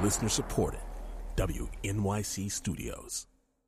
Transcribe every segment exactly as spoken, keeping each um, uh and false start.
Listener supported. W N Y C Studios.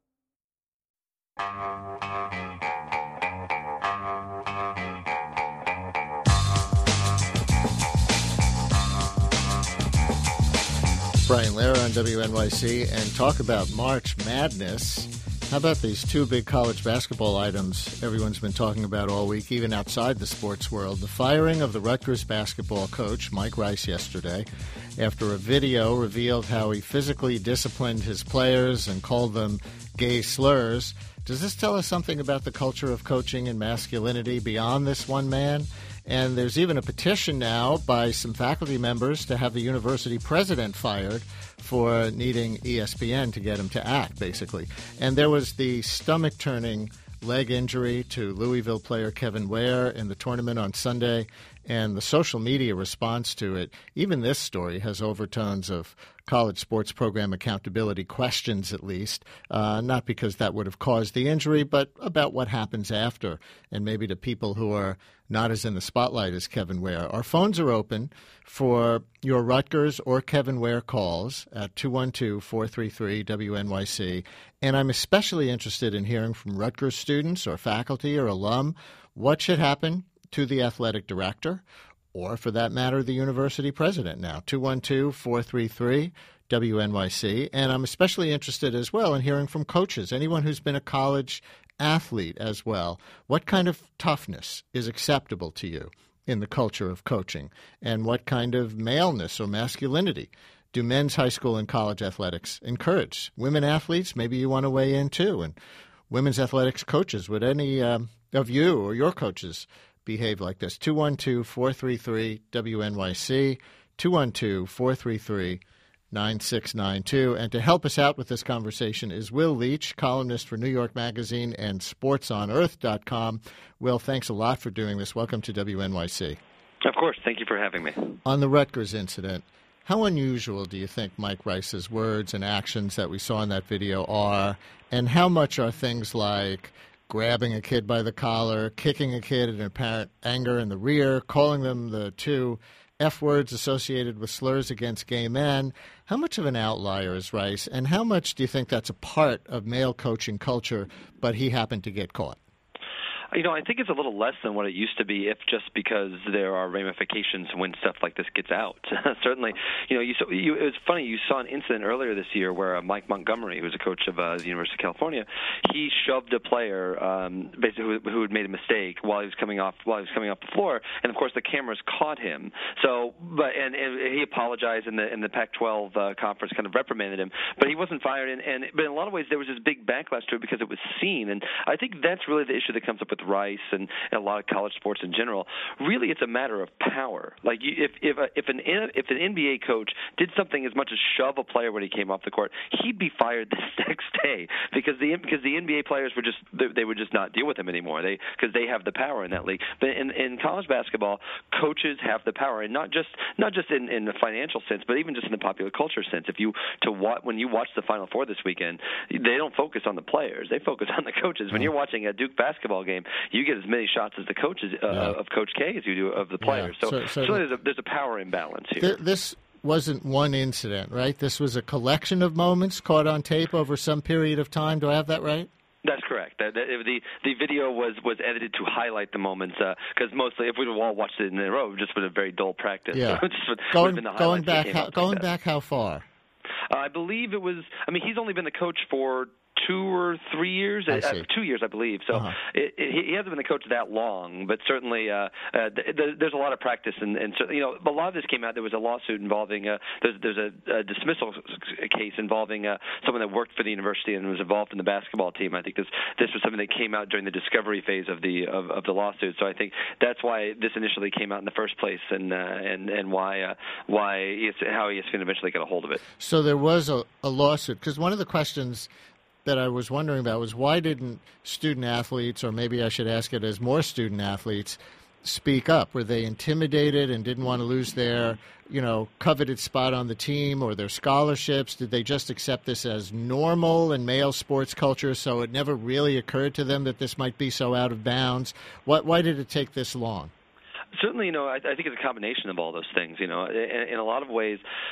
Brian Lehrer on W N Y C, and talk about March Madness. How about these two big college basketball items everyone's been talking about all week, even outside the sports world? The firing of the Rutgers basketball coach, Mike Rice, yesterday, after a video revealed how he physically disciplined his players and called them gay slurs. Does this tell us something about the culture of coaching and masculinity beyond this one man? And there's even a petition now by some faculty members to have the university president fired for needing E S P N to get him to act, basically. And there was the stomach-turning leg injury to Louisville player Kevin Ware in the tournament on Sunday, and the social media response to it. Even this story has overtones of college sports program accountability questions, at least, uh, not because that would have caused the injury, but about what happens after, and maybe to people who are not as in the spotlight as Kevin Ware. Our phones are open for your Rutgers or Kevin Ware calls at two one two, four three three, W N Y C, and I'm especially interested in hearing from Rutgers students or faculty or alum what should happen to the athletic director, or for that matter, the university president now. two one two, four three three, W N Y C. And I'm especially interested as well in hearing from coaches, anyone who's been a college athlete as well. What kind of toughness is acceptable to you in the culture of coaching? And what kind of maleness or masculinity do men's high school and college athletics encourage? Women athletes, maybe you want to weigh in too. And women's athletics coaches, would any um, of you or your coaches behave like this? two one two, four three three, W N Y C, two one two, four three three, nine six nine two. And to help us out with this conversation is Will Leach, columnist for New York Magazine and sports on earth dot com. Will, thanks a lot for doing this. Welcome to W N Y C. Of course. Thank you for having me. On the Rutgers incident, how unusual do you think Mike Rice's words and actions that we saw in that video are, and how much are things like grabbing a kid by the collar, kicking a kid in apparent anger in the rear, calling them the two F words associated with slurs against gay men? How much of an outlier is Rice, and how much do you think that's a part of male coaching culture, but he happened to get caught? You know, I think it's a little less than what it used to be, if just because there are ramifications when stuff like this gets out. Certainly, you know, you, saw, you, it was funny. You saw an incident earlier this year where uh, Mike Montgomery, who was a coach of uh, the University of California, he shoved a player um, basically who, who had made a mistake while he was coming off while he was coming off the floor, and of course the cameras caught him. So, but and, and he apologized, and the in the Pac twelve uh, conference kind of reprimanded him, but he wasn't fired. And, and but in a lot of ways there was this big backlash to it because it was seen, and I think that's really the issue that comes up with Rice and, and a lot of college sports in general. Really, it's a matter of power. Like you, if if a, if an if an N B A coach did something as much as shove a player when he came off the court, he'd be fired the next day because the because the N B A players would just they, they would just not deal with him anymore. They because they have the power in that league. But in, in college basketball, coaches have the power, and not just not just in, in the financial sense, but even just in the popular culture sense. If you to watch, when you watch the Final Four this weekend, they don't focus on the players; they focus on the coaches. When you're watching a Duke basketball game, you get as many shots as the coaches uh, yeah. of Coach K as you do of the players. Yeah. So, so, so, so there's a there's a power imbalance here. Th- this wasn't one incident, right? This was a collection of moments caught on tape over some period of time. Do I have that right? That's correct. The, the the video was, was edited to highlight the moments because uh, mostly if we all watched it in a row, it would just been a very dull practice. Yeah. So just would, going would been the going back how, like going that. back how far? Uh, I believe it was. I mean, he's only been the coach for two or three years, I uh, see. two years, I believe. So uh-huh. it, it, he hasn't been the coach that long, but certainly uh, uh, th- th- there's a lot of practice, and, and so, you know, a lot of this came out. There was a lawsuit involving uh, there's, there's a, a dismissal case involving uh, someone that worked for the university and was involved in the basketball team. I think this this was something that came out during the discovery phase of the of, of the lawsuit. So I think that's why this initially came out in the first place, and uh, and and why uh, why E S- how E S P N eventually got a hold of it. So there was a, a lawsuit, because one of the questions that I was wondering about was why didn't student athletes, or maybe I should ask it as more student athletes, speak up? Were they intimidated and didn't want to lose their, you know, coveted spot on the team or their scholarships? Did they just accept this as normal in male sports culture, so it never really occurred to them that this might be so out of bounds? What, why did it take this long? Certainly, you know, I, I think it's a combination of all those things. You know, in, in a lot of ways,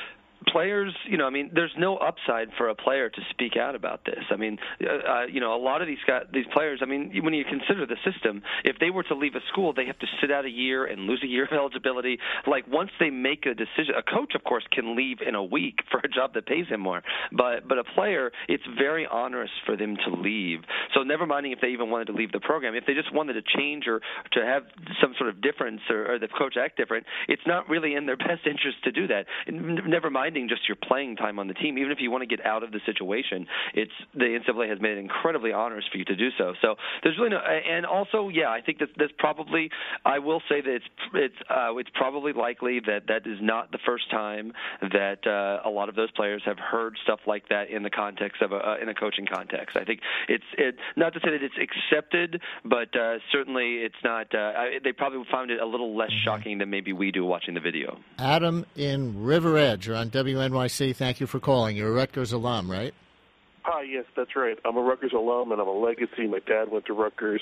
players, you know, I mean, there's no upside for a player to speak out about this. I mean, uh, you know, a lot of these guys, these players, I mean, when you consider the system, if they were to leave a school, they have to sit out a year and lose a year of eligibility. Like, once they make a decision, a coach, of course, can leave in a week for a job that pays him more. But but a player, it's very onerous for them to leave. So never minding if they even wanted to leave the program, if they just wanted to change or to have some sort of difference or, or the coach act different, it's not really in their best interest to do that. Never minding just your playing time on the team. Even if you want to get out of the situation, it's the N C double A has made it incredibly onerous for you to do so. So there's really no, and also, yeah, I think that that's probably, I will say that it's it's uh, it's probably likely that that is not the first time that uh, a lot of those players have heard stuff like that in the context of a uh, in a coaching context. I think it's it not to say that it's accepted, but uh, certainly it's not. Uh, I, they probably found it a little less shocking than maybe we do watching the video. Adam in River Edge, you're on W N Y C. Thank you for calling. You're a Rutgers alum, right? Hi, yes, that's right. I'm a Rutgers alum, and I'm a legacy. My dad went to Rutgers.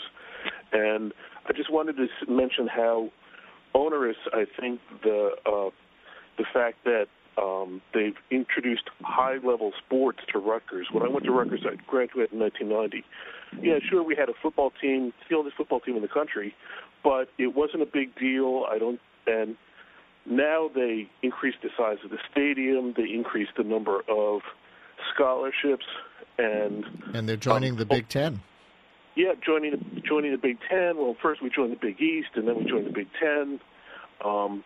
And I just wanted to mention how onerous I think the uh, the fact that um, they've introduced high-level sports to Rutgers. When I went to Rutgers, I graduated in nineteen ninety. Yeah, sure, we had a football team, it's the only football team in the country, but it wasn't a big deal. I don't, and now they increased the size of the stadium. They increased the number of scholarships, and and they're joining um, the Big Ten. Yeah, joining the, joining the Big Ten. Well, first we joined the Big East, and then we joined the Big Ten. Um,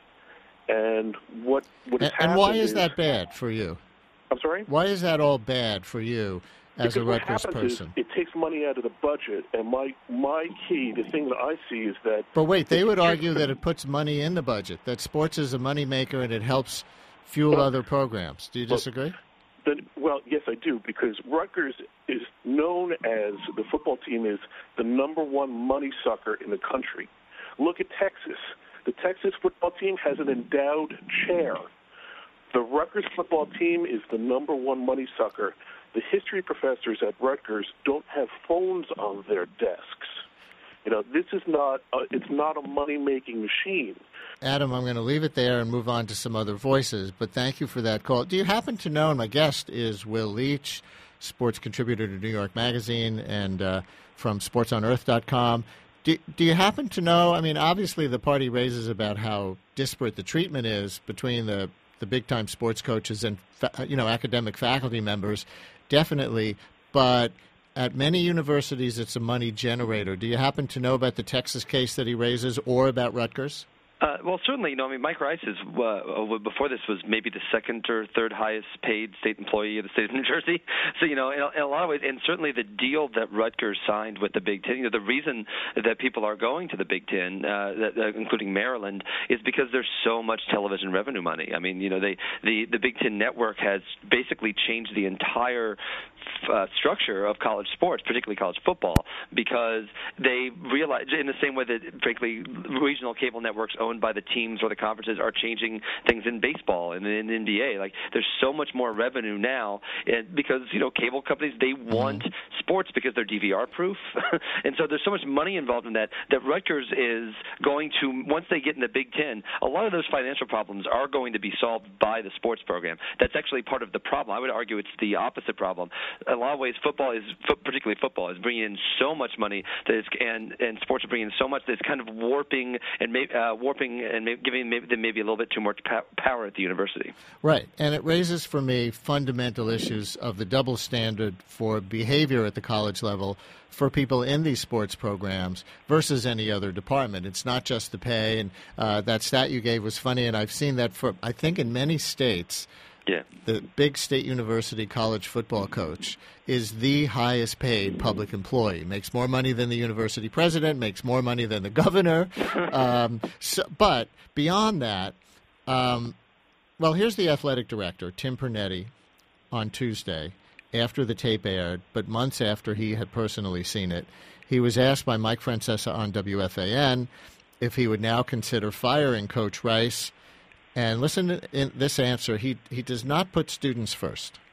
and what what has and, and why is, is that bad for you? I'm sorry? Why is that all bad for you as because a Rutgers what person? Is it takes money out of the budget, and my my key, the thing that I see is that. But wait, they would argue that it puts money in the budget. That sports is a moneymaker and it helps fuel well, other programs. Do you disagree? Then, well, yes, I do, because Rutgers is known as, the football team is the number one money sucker in the country. Look at Texas. The Texas football team has an endowed chair. The Rutgers football team is the number one money sucker. The history professors at Rutgers don't have phones on their desks. You know, this is not a, it's not a money-making machine. Adam, I'm going to leave it there and move on to some other voices, but thank you for that call. Do you happen to know, and my guest is Will Leach, sports contributor to New York Magazine and uh, from sports on earth dot com. Do, do you happen to know, I mean, obviously the party raises about how disparate the treatment is between the, the big-time sports coaches and, you know, academic faculty members, definitely, but at many universities it's a money generator. Do you happen to know about the Texas case that he raises or about Rutgers? Uh, well, certainly, you know, I mean, Mike Rice is, uh, before this was maybe the second or third highest paid state employee of the state of New Jersey. So, you know, in a, in a lot of ways, and certainly the deal that Rutgers signed with the Big Ten, you know, the reason that people are going to the Big Ten, uh, that, uh, including Maryland, is because there's so much television revenue money. I mean, you know, they, the, the Big Ten network has basically changed the entire uh, structure of college sports, particularly college football, because they realize, in the same way that, frankly, regional cable networks owned by the teams or the conferences are changing things in baseball and in the N B A. Like, there's so much more revenue now, and because, you know, cable companies, they want mm-hmm. sports because they're D V R proof. And so there's so much money involved in that that Rutgers is going to, once they get in the Big Ten, a lot of those financial problems are going to be solved by the sports program. That's actually part of the problem. I would argue it's the opposite problem. In a lot of ways, football is, particularly football, is bringing in so much money that it's, and, and sports are bringing in so much that it's kind of warping and uh, warping and maybe giving maybe, them maybe a little bit too much power at the university. Right, and it raises for me fundamental issues of the double standard for behavior at the college level for people in these sports programs versus any other department. It's not just the pay, and uh, that stat you gave was funny, and I've seen that for, I think, in many states. Yeah. The big state university college football coach is the highest paid public employee. Makes more money than the university president, makes more money than the governor. um, so, but beyond that, um, well, here's the athletic director, Tim Pernetti, on Tuesday, after the tape aired, but months after he had personally seen it. He was asked by Mike Francesa on W F A N if he would now consider firing Coach Rice. And listen to this answer. He he does not put students first.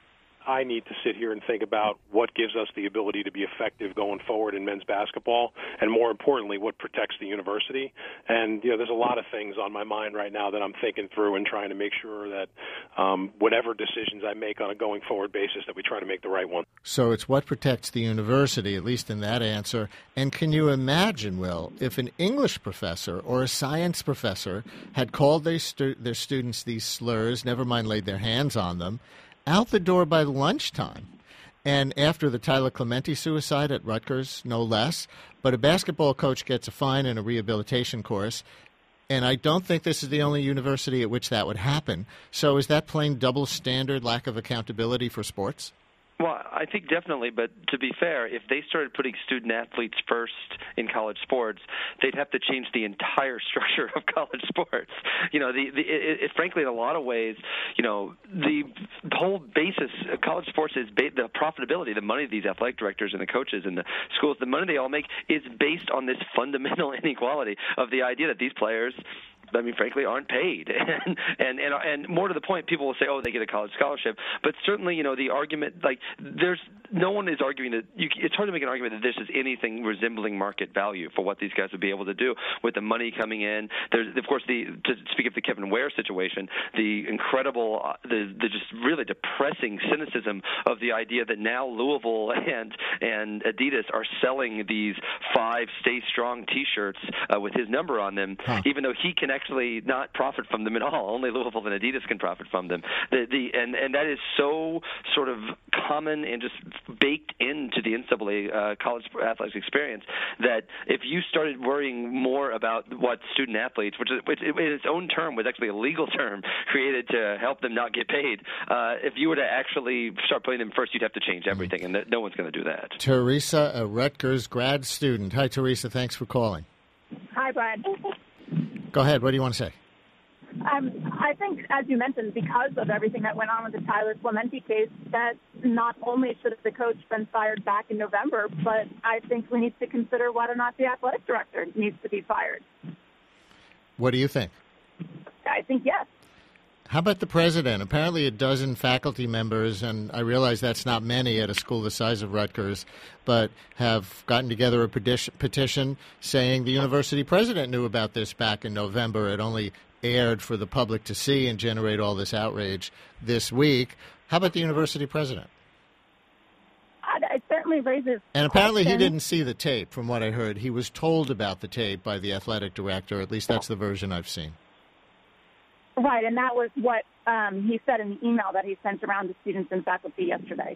I need to sit here and think about what gives us the ability to be effective going forward in men's basketball, and more importantly, what protects the university. And, you know, there's a lot of things on my mind right now that I'm thinking through and trying to make sure that um, whatever decisions I make on a going forward basis, that we try to make the right one. So it's what protects the university, at least in that answer. And can you imagine, Will, if an English professor or a science professor had called their, stu- their students these slurs, never mind laid their hands on them, out the door by lunchtime? And after the Tyler Clementi suicide at Rutgers, no less, but a basketball coach gets a fine and a rehabilitation course. And I don't think this is the only university at which that would happen. So is that plain double standard, lack of accountability for sports? Well, I think definitely, but to be fair, if they started putting student athletes first in college sports, they'd have to change the entire structure of college sports. You know, the, the it, it, frankly, in a lot of ways, you know, the whole basis of college sports is ba- the profitability, the money these athletic directors and the coaches and the schools, the money they all make is based on this fundamental inequality of the idea that these players, I mean, frankly, aren't paid. And, and and and more to the point, people will say, oh, they get a college scholarship. But certainly, you know, the argument, like, there's no one is arguing that you, it's hard to make an argument that this is anything resembling market value for what these guys would be able to do with the money coming in. There's, of course, the to speak of the Kevin Ware situation, the incredible, uh, the, the just really depressing cynicism of the idea that now Louisville and and Adidas are selling these five Stay Strong T-shirts uh, with his number on them, huh. even though he can actually not profit from them at all. Only Louisville and Adidas can profit from them. The, the and and that is so sort of common and just baked into the N C double A uh, college athletics experience that if you started worrying more about what student athletes, which, is, which in its own term was actually a legal term created to help them not get paid, uh, if you were to actually start putting them first, you'd have to change everything, and no one's going to do that. Teresa, a Rutgers grad student. Hi, Teresa. Thanks for calling. Hi, Brian. Go ahead. What do you want to say? Um, I think, as you mentioned, because of everything that went on with the Tyler Clementi case, that not only should the coach been fired back in November, but I think we need to consider whether or not the athletic director needs to be fired. What do you think? I think yes. How about the president? Apparently a dozen faculty members, and I realize that's not many at a school the size of Rutgers, but have gotten together a petition, petition saying the university president knew about this back in November. It only aired for the public to see and generate all this outrage this week. How about the university president? It certainly raises And apparently questions. He didn't see the tape, from what I heard. He was told about the tape by the athletic director. At least that's the version I've seen. Right, and that was what um, he said in the email that he sent around to students and faculty yesterday.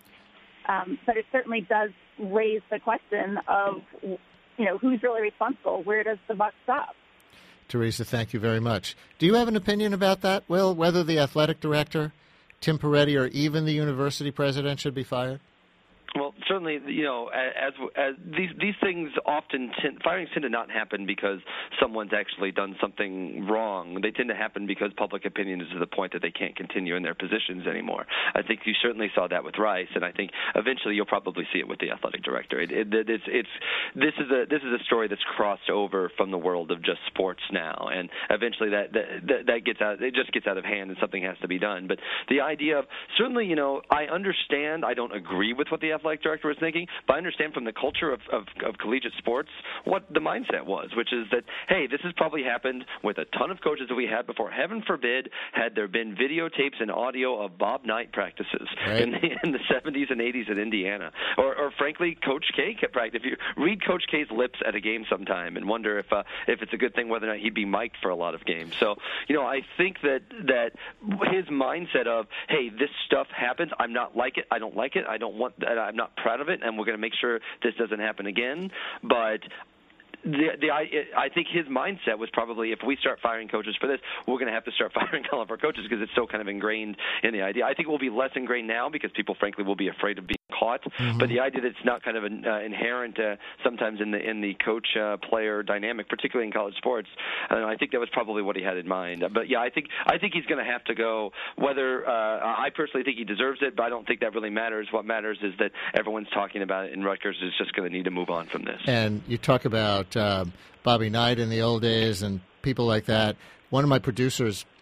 Um, but it certainly does raise the question of, you know, who's really responsible? Where does the buck stop? Teresa, thank you very much. Do you have an opinion about that, Will, whether the athletic director, Tim Peretti, or even the university president should be fired? Well, certainly, you know, as, as these these things often tend, firings tend to not happen because someone's actually done something wrong. They tend to happen because public opinion is to the point that they can't continue in their positions anymore. I think you certainly saw that with Rice, and I think eventually you'll probably see it with the athletic director. It, it, it's it's this is a this is a story that's crossed over from the world of just sports now, and eventually that that, that gets out. It just gets out of hand, and something has to be done. But the idea of certainly, you know, I understand. I don't agree with what the athletic director was thinking, but I understand from the culture of, of, of collegiate sports what the mindset was, which is that, hey, this has probably happened with a ton of coaches that we had before. Heaven forbid had there been videotapes and audio of Bob Knight practices right. in, the, in the seventies and eighties in Indiana. Or, or frankly, Coach K kept practice. If you read Coach K's lips at a game sometime and wonder if uh, if it's a good thing whether or not he'd be mic'd for a lot of games. So, you know, I think that, that his mindset of, hey, this stuff happens, I'm not like it, I don't like it, I don't want that, I'm not proud of it, and we're going to make sure this doesn't happen again. But the, the, I, I think his mindset was probably, if we start firing coaches for this, we're going to have to start firing all of our coaches because it's so kind of ingrained in the idea. I think it will be less ingrained now because people, frankly, will be afraid of being caught. Mm-hmm. But the idea that it's not kind of an, uh, inherent uh, sometimes in the in the coach-player uh, dynamic, particularly in college sports, uh, I think that was probably what he had in mind. But yeah, I think I think he's going to have to go. Whether uh, I personally think he deserves it, but I don't think that really matters. What matters is that everyone's talking about it, and Rutgers is just going to need to move on from this. And you talk about uh, Bobby Knight in the old days and people like that. One of my producers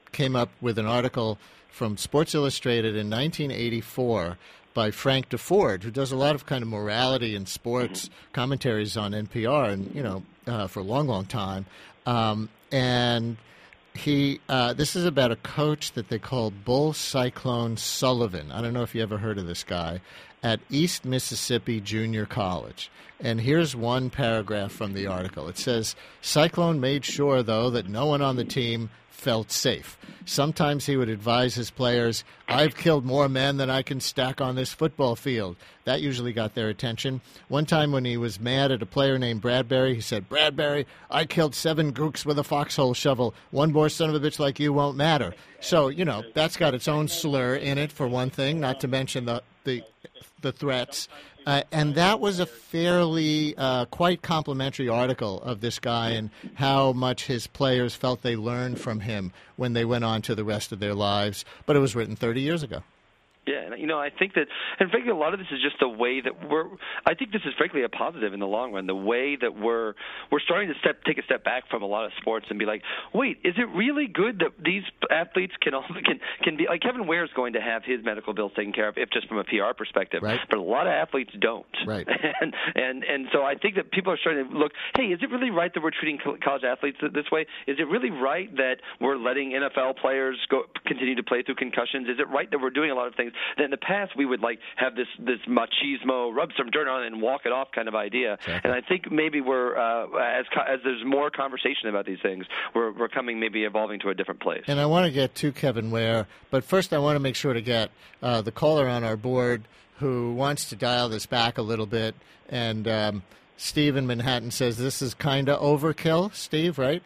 came up with an article from Sports Illustrated in nineteen eighty-four by Frank DeFord, who does a lot of kind of morality and sports commentaries on N P R, and you know, uh, for a long, long time. Um, and he, uh, this is about a coach that they call Bull Cyclone Sullivan. I don't know if you ever heard of this guy, at East Mississippi Junior College. And here's one paragraph from the article. It says, Cyclone made sure, though, that no one on the team felt safe. Sometimes he would advise his players, I've killed more men than I can stack on this football field. That usually got their attention. One time when he was mad at a player named Bradbury, he said, Bradbury, I killed seven gooks with a foxhole shovel. One more son of a bitch like you won't matter. So, you know, that's got its own slur in it, for one thing, not to mention the the, the threats. Uh, and that was a fairly, uh, quite complimentary article of this guy and how much his players felt they learned from him when they went on to the rest of their lives. But it was written thirty years ago. Yeah, and you know, I think that, and frankly, a lot of this is just the way that we're. I think this is frankly a positive in the long run. The way that we're we're starting to step take a step back from a lot of sports and be like, wait, is it really good that these athletes can also, can can be like Kevin Ware is going to have his medical bills taken care of, if just from a P R perspective, right. But a lot of athletes don't. Right. And and and so I think that people are starting to look. Hey, is it really right that we're treating college athletes this way? Is it really right that we're letting N F L players go continue to play through concussions? Is it right that we're doing a lot of things that in the past we would like have this this machismo, rub some dirt on it and walk it off kind of idea? Exactly. And I think maybe we're uh, as as there's more conversation about these things, we're we're coming maybe evolving to a different place. And I want to get to Kevin Ware, but first I want to make sure to get uh, the caller on our board who wants to dial this back a little bit. And um, Steve in Manhattan says this is kind of overkill. Steve, right?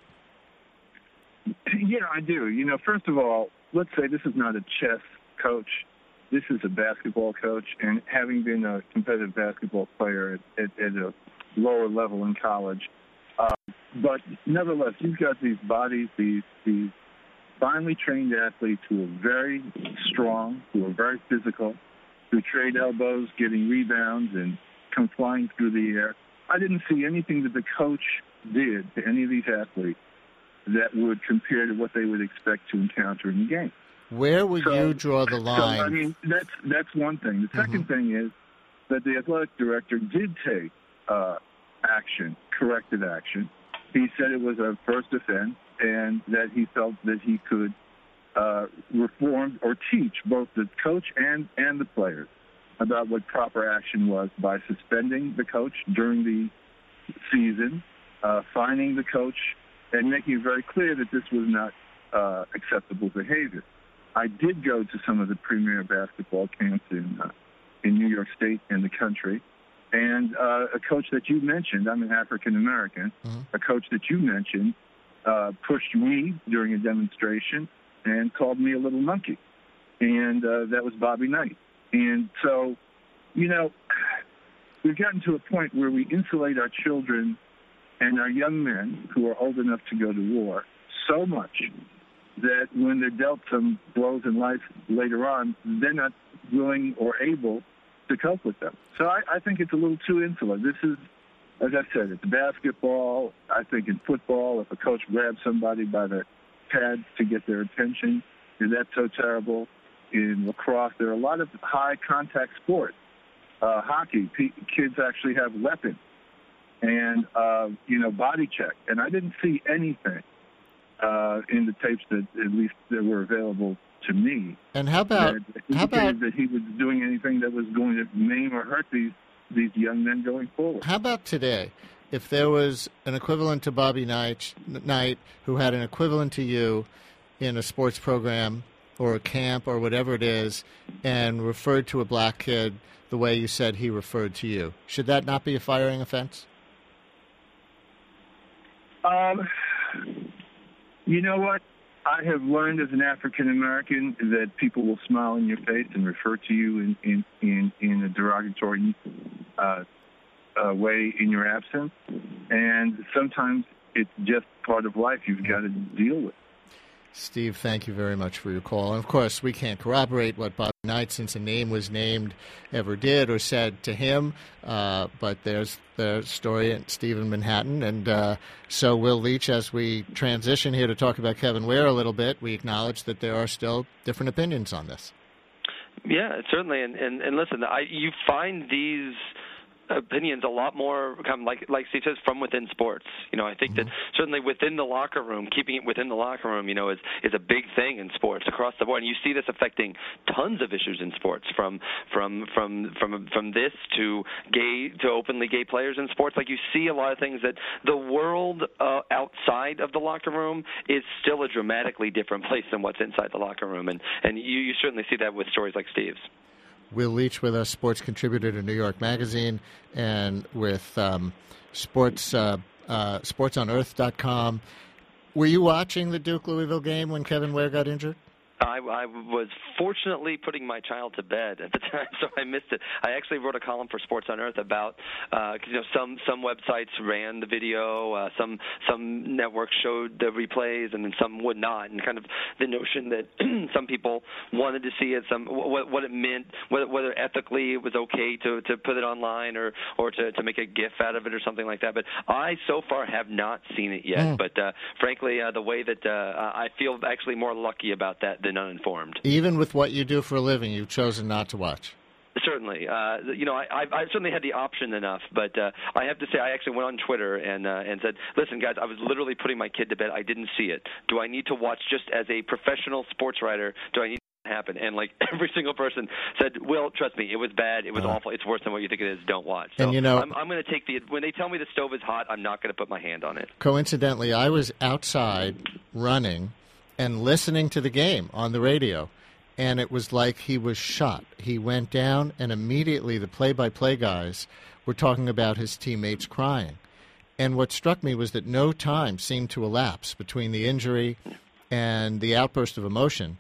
Yeah, I do. You know, first of all, let's say this is not a chess coach. This is a basketball coach, and having been a competitive basketball player at, at, at a lower level in college, uh, but nevertheless, you've got these bodies, these these finely trained athletes who are very strong, who are very physical, who trade elbows, getting rebounds, and come flying through the air. I didn't see anything that the coach did to any of these athletes that would compare to what they would expect to encounter in the game. Where would so, you draw the line? So, I mean, that's that's one thing. The second mm-hmm. thing is that the athletic director did take uh, action, corrective action. He said it was a first offense and that he felt that he could uh, reform or teach both the coach and, and the players about what proper action was by suspending the coach during the season, uh, fining the coach, and making it very clear that this was not uh, acceptable behavior. I did go to some of the premier basketball camps in uh, in New York State and the country, and uh, a coach that you mentioned, I'm an African-American, mm-hmm. a coach that you mentioned uh, pushed me during a demonstration and called me a little monkey, and uh, that was Bobby Knight. And so, you know, we've gotten to a point where we insulate our children and our young men who are old enough to go to war so much that when they're dealt some blows in life later on, they're not willing or able to cope with them. So I, I think it's a little too insular. This is, as I said, it's basketball. I think in football, if a coach grabs somebody by the pads to get their attention, is that so terrible? In lacrosse, there are a lot of high-contact sports. Uh, hockey, p- kids actually have weapons and, uh, you know, body check. And I didn't see anything Uh, in the tapes that at least that were available to me. And how about that how about that he was doing anything that was going to maim or hurt these these young men going forward? How about today? If there was an equivalent to Bobby Knight, Knight who had an equivalent to you in a sports program or a camp or whatever it is, and referred to a black kid the way you said he referred to you, should that not be a firing offense? Um. You know what? I have learned as an African-American that people will smile in your face and refer to you in, in, in, in a derogatory uh, uh, way in your absence. And sometimes it's just part of life you've got to deal with. Steve, thank you very much for your call. And, of course, we can't corroborate what Bobby Knight, since a name was named, ever did or said to him. Uh, but there's the story at Steve in Manhattan. And uh, so, Will Leitch, as we transition here to talk about Kevin Ware a little bit, we acknowledge that there are still different opinions on this. Yeah, certainly. And, and, and listen, I, you find these opinions a lot more kind of like like Steve says from within sports. You know, I think mm-hmm. that certainly within the locker room, keeping it within the locker room, you know, is is a big thing in sports across the board. And you see this affecting tons of issues in sports, from from from from from this to gay to openly gay players in sports. Like, you see a lot of things that the world uh, outside of the locker room is still a dramatically different place than what's inside the locker room, and and you, you certainly see that with stories like Steve's. Will Leitch with us, sports contributor to New York Magazine, and with um, sports uh, uh, sports on earth dot com. Were you watching the Duke-Louisville game when Kevin Ware got injured? I, I was fortunately putting my child to bed at the time, so I missed it. I actually wrote a column for Sports on Earth about, uh, you know, some some websites ran the video, uh, some some networks showed the replays, and then some would not. And kind of the notion that some people wanted to see it, some what, what it meant, whether, whether ethically it was okay to, to put it online or or to, to make a GIF out of it or something like that. But I so far have not seen it yet. Mm. But uh, frankly, uh, the way that uh, I feel actually more lucky about that than uninformed. Even with what you do for a living, you've chosen not to watch. Certainly. Uh, you know, I, I, I certainly had the option enough, but uh, I have to say I actually went on Twitter and uh, and said, listen, guys, I was literally putting my kid to bed. I didn't see it. Do I need to watch just as a professional sports writer? Do I need to happen? And, like, every single person said, Will, trust me, it was bad. It was uh, awful. It's worse than what you think it is. Don't watch. So and, you know, I'm, I'm going to take the – when they tell me the stove is hot, I'm not going to put my hand on it. Coincidentally, I was outside running and listening to the game on the radio, and it was like he was shot. He went down, and immediately the play-by-play guys were talking about his teammates crying. And what struck me was that no time seemed to elapse between the injury and the outburst of emotion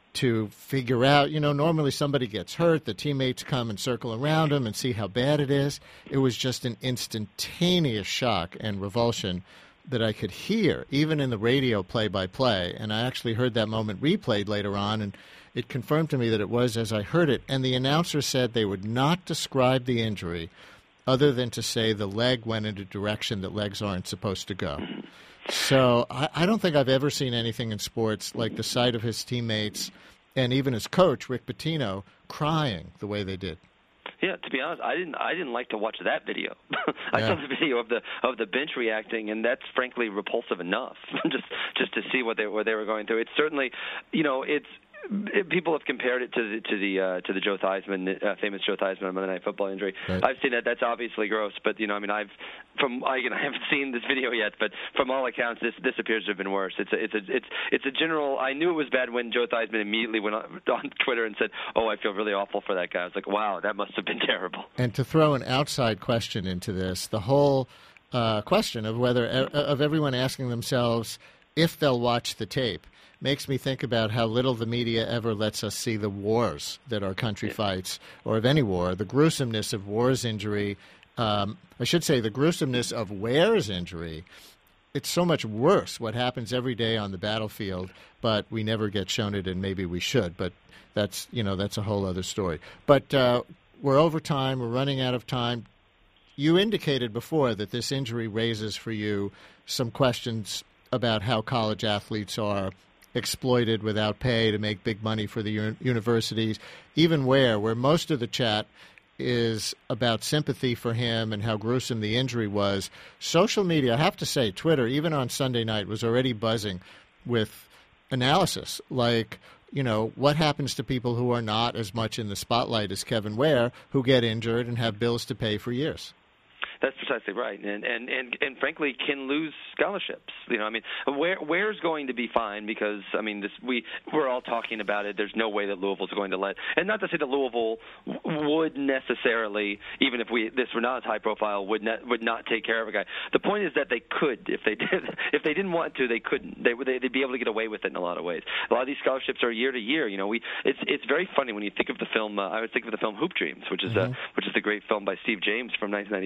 to figure out, you know, normally somebody gets hurt, the teammates come and circle around him and see how bad it is. It was just an instantaneous shock and revulsion that I could hear, even in the radio play-by-play. And I actually heard that moment replayed later on, and it confirmed to me that it was as I heard it. And the announcer said they would not describe the injury other than to say the leg went in a direction that legs aren't supposed to go. So I, I don't think I've ever seen anything in sports like the sight of his teammates and even his coach, Rick Pitino, crying the way they did. Yeah, to be honest, I didn't. I didn't like to watch that video. I yeah. saw the video of the of the bench reacting, and that's frankly repulsive enough. just just to see what they what they were going through. It's certainly, you know, it's. It, people have compared it to the to the uh, to the Joe Theismann, uh, famous Joe Theismann Monday Night Football injury. Right. I've seen that. That's obviously gross, but you know, I mean, I've from I, you know, I haven't seen this video yet, but from all accounts, this this appears to have been worse. It's a, it's a, it's it's a general. I knew it was bad when Joe Theismann immediately went on, on Twitter and said, "Oh, I feel really awful for that guy." I was like, "Wow, that must have been terrible." And to throw an outside question into this, the whole uh, question of whether of everyone asking themselves if they'll watch the tape makes me think about how little the media ever lets us see the wars that our country yeah. fights, or of any war, the gruesomeness of Ware's injury. Um, I should say the gruesomeness of Ware's injury. It's so much worse what happens every day on the battlefield, but we never get shown it, and maybe we should. But that's, you know, that's a whole other story. But uh, we're over time. We're running out of time. You indicated before that this injury raises for you some questions about how college athletes are exploited without pay to make big money for the un- universities. Even Ware, where most of the chat is about sympathy for him and how gruesome the injury was, social media, I have to say, Twitter, even on Sunday night, was already buzzing with analysis like, you know, what happens to people who are not as much in the spotlight as Kevin Ware, who get injured and have bills to pay for years. That's precisely right, and and and, and frankly, can lose scholarships. You know, I mean, where where's going to be fine because I mean, this we we're all talking about it. There's no way that Louisville's going to let, and not to say that Louisville would necessarily, even if we this were not as high profile, would not would not take care of a guy. The point is that they could, if they did, if they didn't want to, they couldn't. They would they'd be able to get away with it in a lot of ways. A lot of these scholarships are year to year. You know, we it's it's very funny when you think of the film. Uh, I was thinking of the film Hoop Dreams, which is mm-hmm. a which is the great film by Steve James from nineteen ninety-four.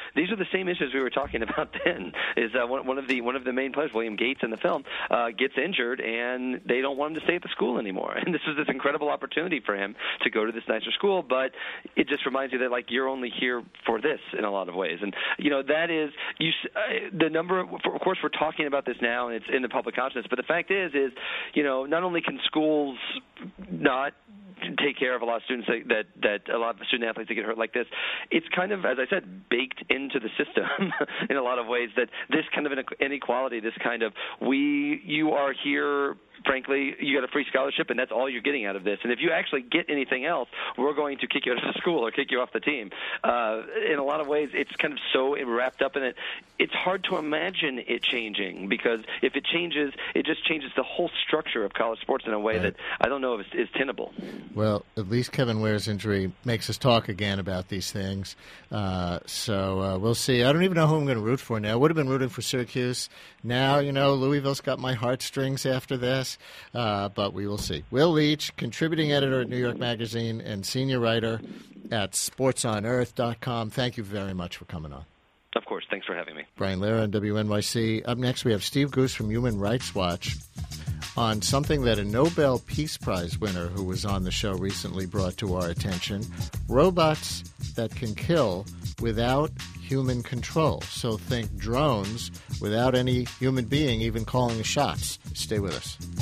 these are the same issues we were talking about then. Is uh, one, one of the one of the main players, William Gates in the film, uh, gets injured, and they don't want him to stay at the school anymore. And this was this incredible opportunity for him to go to this nicer school, but it just reminds you that, like, you're only here for this in a lot of ways. And, you know, that is, you uh, the number of, of course, we're talking about this now, and it's in the public consciousness, but the fact is, is, you know, not only can schools not take care of a lot of students that, that that a lot of student athletes that get hurt like this, it's kind of, as I said, baked into the system in a lot of ways, that this kind of inequality, this kind of, we, you are here, frankly, you got a free scholarship, and that's all you're getting out of this. And if you actually get anything else, we're going to kick you out of the school or kick you off the team. Uh, in a lot of ways, it's kind of so wrapped up in it. It's hard to imagine it changing, because if it changes, it just changes the whole structure of college sports in a way right. that I don't know if is, is tenable. Well, at least Kevin Ware's injury makes us talk again about these things. Uh, so uh, we'll see. I don't even know who I'm going to root for now. Would have been rooting for Syracuse. Now, you know, Louisville's got my heartstrings after this. Uh, but we will see. Will Leach, contributing editor at New York Magazine and senior writer at sports on earth dot com. Thank you very much for coming on. Of course. Thanks for having me. Brian Lehrer on W N Y C. Up next, we have Steve Goose from Human Rights Watch on something that a Nobel Peace Prize winner who was on the show recently brought to our attention: robots that can kill without human control. So think drones without any human being even calling the shots. Stay with us.